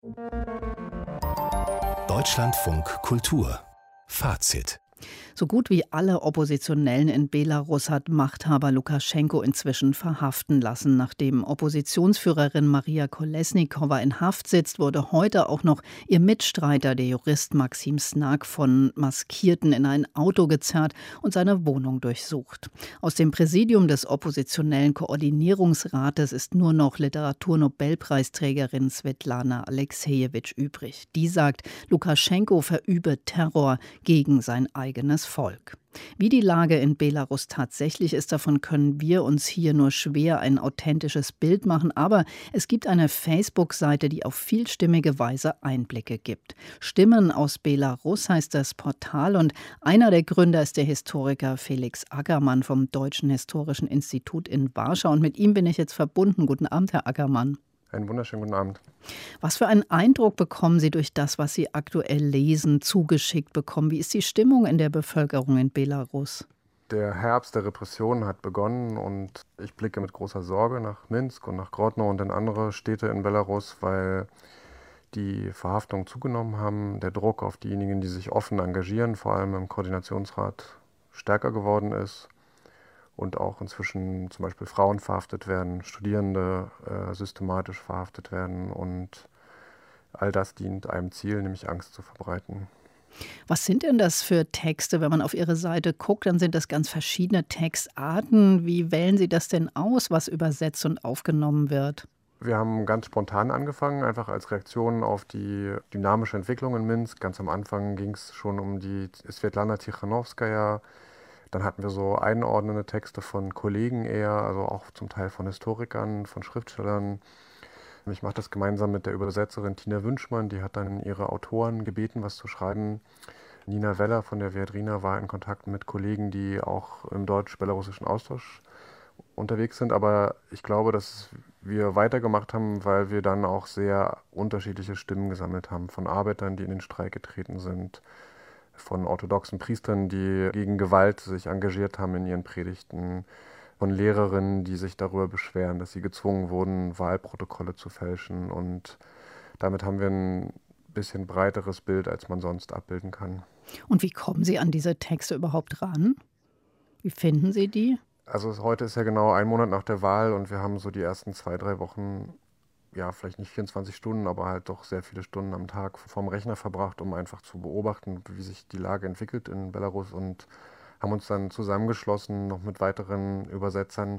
Deutschlandfunk Kultur Fazit. So gut wie alle Oppositionellen in Belarus hat Machthaber Lukaschenko inzwischen verhaften lassen. Nachdem Oppositionsführerin Maria Kolesnikova in Haft sitzt, wurde heute auch noch ihr Mitstreiter, der Jurist Maxim Snak, von Maskierten in ein Auto gezerrt und seine Wohnung durchsucht. Aus dem Präsidium des oppositionellen Koordinierungsrates ist nur noch Literaturnobelpreisträgerin Svetlana Alexejewitsch übrig. Die sagt, Lukaschenko verübe Terror gegen sein eigenes Volk. Wie die Lage in Belarus tatsächlich ist, davon können wir uns hier nur schwer ein authentisches Bild machen. Aber es gibt eine Facebook-Seite, die auf vielstimmige Weise Einblicke gibt. Stimmen aus Belarus heißt das Portal und einer der Gründer ist der Historiker Felix Ackermann vom Deutschen Historischen Institut in Warschau. Und mit ihm bin ich jetzt verbunden. Guten Abend, Herr Ackermann. Einen wunderschönen guten Abend. Was für einen Eindruck bekommen Sie durch das, was Sie aktuell lesen, zugeschickt bekommen? Wie ist die Stimmung in der Bevölkerung in Belarus? Der Herbst der Repressionen hat begonnen und ich blicke mit großer Sorge nach Minsk und nach Grodno und in andere Städte in Belarus, weil die Verhaftungen zugenommen haben, der Druck auf diejenigen, die sich offen engagieren, vor allem im Koordinationsrat, stärker geworden ist. Und auch inzwischen zum Beispiel Frauen verhaftet werden, Studierende systematisch verhaftet werden. Und all das dient einem Ziel, nämlich Angst zu verbreiten. Was sind denn das für Texte? Wenn man auf Ihre Seite guckt, dann sind das ganz verschiedene Textarten. Wie wählen Sie das denn aus, was übersetzt und aufgenommen wird? Wir haben ganz spontan angefangen, einfach als Reaktion auf die dynamische Entwicklung in Minsk. Ganz am Anfang ging es schon um die Svetlana Tikhanovskaja. Dann hatten wir so einordnende Texte von Kollegen eher, also auch zum Teil von Historikern, von Schriftstellern. Ich mache das gemeinsam mit der Übersetzerin Tina Wünschmann, die hat dann ihre Autoren gebeten, was zu schreiben. Nina Weller von der Viadrina war in Kontakt mit Kollegen, die auch im deutsch-belarussischen Austausch unterwegs sind. Aber ich glaube, dass wir weitergemacht haben, weil wir dann auch sehr unterschiedliche Stimmen gesammelt haben, von Arbeitern, die in den Streik getreten sind, von orthodoxen Priestern, die gegen Gewalt sich engagiert haben in ihren Predigten, von Lehrerinnen, die sich darüber beschweren, dass sie gezwungen wurden, Wahlprotokolle zu fälschen. Und damit haben wir ein bisschen breiteres Bild, als man sonst abbilden kann. Und wie kommen Sie an diese Texte überhaupt ran? Wie finden Sie die? Also heute ist ja genau ein Monat nach der Wahl und wir haben so die ersten 2-3 Wochen, ja, vielleicht nicht 24 Stunden, aber halt doch sehr viele Stunden am Tag vorm Rechner verbracht, um einfach zu beobachten, wie sich die Lage entwickelt in Belarus und haben uns dann zusammengeschlossen, noch mit weiteren Übersetzern,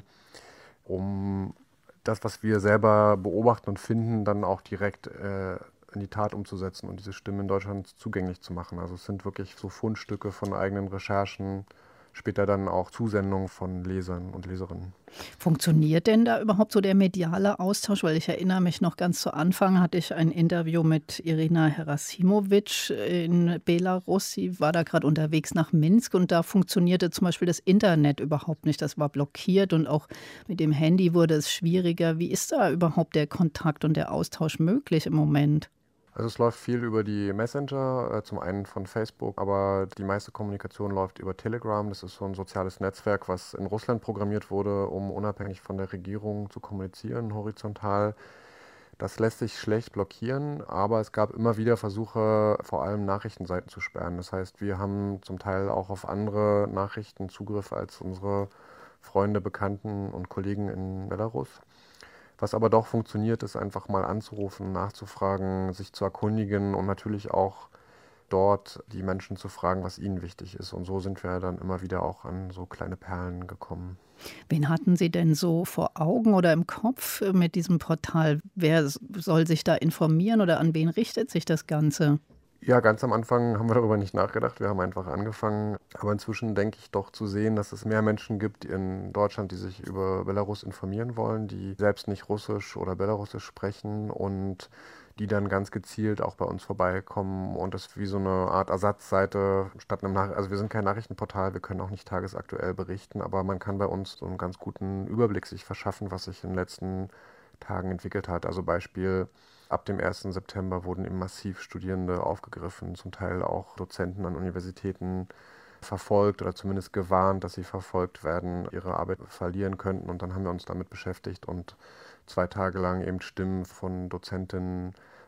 um das, was wir selber beobachten und finden, dann auch direkt in die Tat umzusetzen und diese Stimmen in Deutschland zugänglich zu machen. Also es sind wirklich so Fundstücke von eigenen Recherchen, später dann auch Zusendungen von Lesern und Leserinnen. Funktioniert denn da überhaupt so der mediale Austausch? Weil ich erinnere mich noch ganz zu Anfang, hatte ich ein Interview mit Irina Herasimowitsch in Belarus. Sie war da gerade unterwegs nach Minsk und da funktionierte zum Beispiel das Internet überhaupt nicht. Das war blockiert und auch mit dem Handy wurde es schwieriger. Wie ist da überhaupt der Kontakt und der Austausch möglich im Moment? Also es läuft viel über die Messenger, zum einen von Facebook, aber die meiste Kommunikation läuft über Telegram. Das ist so ein soziales Netzwerk, was in Russland programmiert wurde, um unabhängig von der Regierung zu kommunizieren, horizontal. Das lässt sich schlecht blockieren, aber es gab immer wieder Versuche, vor allem Nachrichtenseiten zu sperren. Das heißt, wir haben zum Teil auch auf andere Nachrichten Zugriff als unsere Freunde, Bekannten und Kollegen in Belarus. Was aber doch funktioniert, ist einfach mal anzurufen, nachzufragen, sich zu erkundigen und natürlich auch dort die Menschen zu fragen, was ihnen wichtig ist. Und so sind wir dann immer wieder auch an so kleine Perlen gekommen. Wen hatten Sie denn so vor Augen oder im Kopf mit diesem Portal? Wer soll sich da informieren oder an wen richtet sich das Ganze? Ja, ganz am Anfang haben wir darüber nicht nachgedacht. Wir haben einfach angefangen. Aber inzwischen denke ich doch zu sehen, dass es mehr Menschen gibt in Deutschland, die sich über Belarus informieren wollen, die selbst nicht Russisch oder Belarusisch sprechen und die dann ganz gezielt auch bei uns vorbeikommen und das wie so eine Art Ersatzseite statt einem also wir sind kein Nachrichtenportal, wir können auch nicht tagesaktuell berichten, aber man kann bei uns so einen ganz guten Überblick sich verschaffen, was sich in den letzten Tagen entwickelt hat. Also Beispiel: Ab dem 1. September wurden eben massiv Studierende aufgegriffen, zum Teil auch Dozenten an Universitäten verfolgt oder zumindest gewarnt, dass sie verfolgt werden, ihre Arbeit verlieren könnten. Und dann haben wir uns damit beschäftigt und 2 Tage lang eben Stimmen von Dozentinnen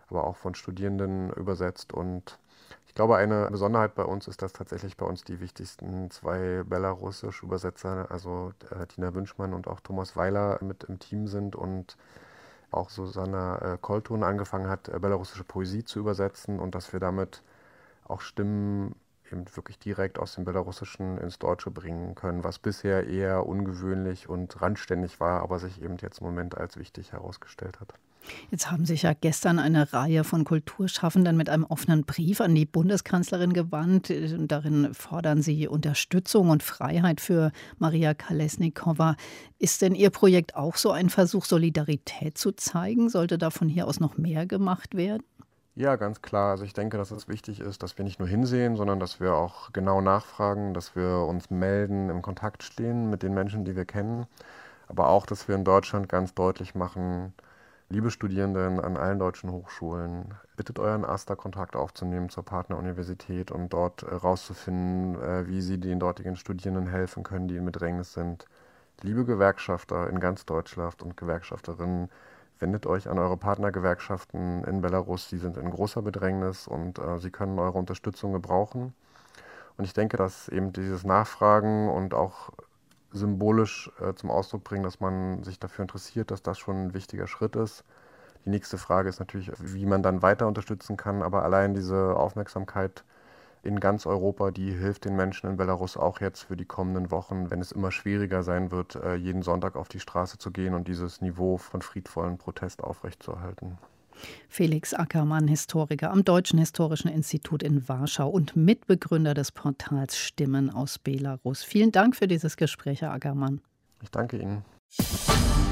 aber auch von Studierenden übersetzt. Und ich glaube, eine Besonderheit bei uns ist, dass tatsächlich bei uns die wichtigsten zwei belarussische Übersetzer, also Tina Wünschmann und auch Thomas Weiler, mit im Team sind und auch Susanna Koltun angefangen hat, belarussische Poesie zu übersetzen und dass wir damit auch Stimmen eben wirklich direkt aus dem Belarussischen ins Deutsche bringen können, was bisher eher ungewöhnlich und randständig war, aber sich eben jetzt im Moment als wichtig herausgestellt hat. Jetzt haben sich ja gestern eine Reihe von Kulturschaffenden mit einem offenen Brief an die Bundeskanzlerin gewandt. Darin fordern sie Unterstützung und Freiheit für Maria Kolesnikova. Ist denn Ihr Projekt auch so ein Versuch, Solidarität zu zeigen? Sollte da von hier aus noch mehr gemacht werden? Ja, ganz klar. Also ich denke, dass es wichtig ist, dass wir nicht nur hinsehen, sondern dass wir auch genau nachfragen, dass wir uns melden, im Kontakt stehen mit den Menschen, die wir kennen. Aber auch, dass wir in Deutschland ganz deutlich machen, liebe Studierenden an allen deutschen Hochschulen, bittet euren AStA-Kontakt aufzunehmen zur Partneruniversität und dort rauszufinden, wie sie den dortigen Studierenden helfen können, die in Bedrängnis sind. Liebe Gewerkschafter in ganz Deutschland und Gewerkschafterinnen, wendet euch an eure Partnergewerkschaften in Belarus. Die sind in großer Bedrängnis und sie können eure Unterstützung gebrauchen. Und ich denke, dass eben dieses Nachfragen und auch symbolisch zum Ausdruck bringen, dass man sich dafür interessiert, dass das schon ein wichtiger Schritt ist. Die nächste Frage ist natürlich, wie man dann weiter unterstützen kann, aber allein diese Aufmerksamkeit in ganz Europa, die hilft den Menschen in Belarus auch jetzt für die kommenden Wochen, wenn es immer schwieriger sein wird, jeden Sonntag auf die Straße zu gehen und dieses Niveau von friedvollen Protest aufrechtzuerhalten. Felix Ackermann, Historiker am Deutschen Historischen Institut in Warschau und Mitbegründer des Portals Stimmen aus Belarus. Vielen Dank für dieses Gespräch, Herr Ackermann. Ich danke Ihnen.